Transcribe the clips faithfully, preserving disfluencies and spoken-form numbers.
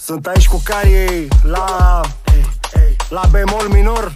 Sunt aici cu Carie la, la bemol minor.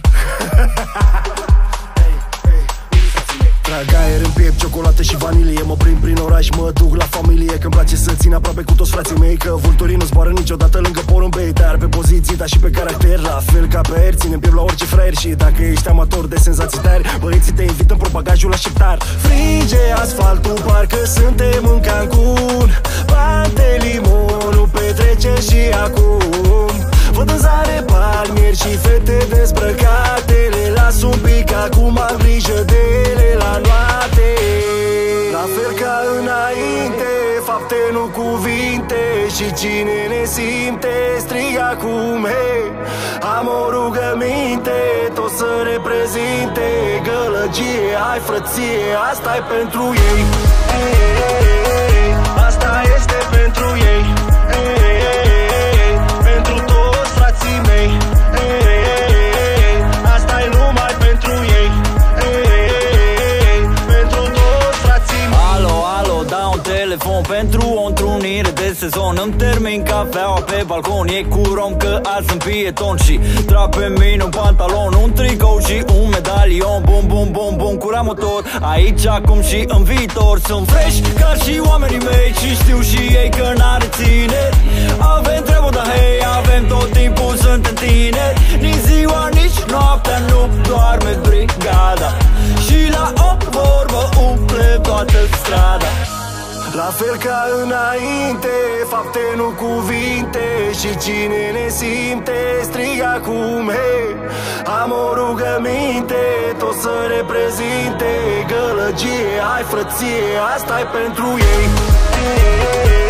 Trag aer în piept, ciocolată și vanilie. Mă prind prin oraș, mă duc la familie, că-mi place să țin aproape cu toți frații mei. Că vulturii nu zboară niciodată lângă porumbei. Dar pe poziții, dar și pe caracter, la fel ca pe aer, ținem piept la orice fraier. Și dacă ești amator de senzații tari, băieții te invită în propagajul așteptar. Frige asfaltul, parcă suntem în Cancun. Bate limonul, petrece și acum. Văd în zare palmieri și fete dezbrăcate. Le las un pic, acum am grijă de ele la noapte. La fel ca înainte, fapte nu cuvinte. Și cine ne simte, strigă acum, hei. Am o rugăminte, tot să reprezinte. Gălăgie, ai frăție, asta-i pentru ei. Ei, ei, ei, asta este pentru ei. Ei, ei, ei, pentru toți frații mei. Ei, ei, ei, asta-i numai pentru ei. Ei, ei, ei, pentru toți frații mei. Alo, alo, dau un telefon pentru o întrunire de sezon. Îmi termin cafeaua pe balcon. E cu rom că azi sunt pieton. Și trag pe mine un pantalon, un tricou și un medalion. Bum, bum, bum, bum, cura motor. Aici, acum și în viitor. Sunt fresh ca și oamenii mei. Și știu și ei că n-are țineri. Avem treabă, dar hei, avem tot timpul, suntem tineri. Nici ziua, nici noaptea nu doarme brigada. Și la o vorbă umple toată strada. La fel ca înainte, fapte nu cuvinte. Și cine ne simte, strigă acum, hei. Am o rugăminte, tot să reprezinte. Gălăgie, ai frăție, asta-i pentru ei. Ei, ei, ei.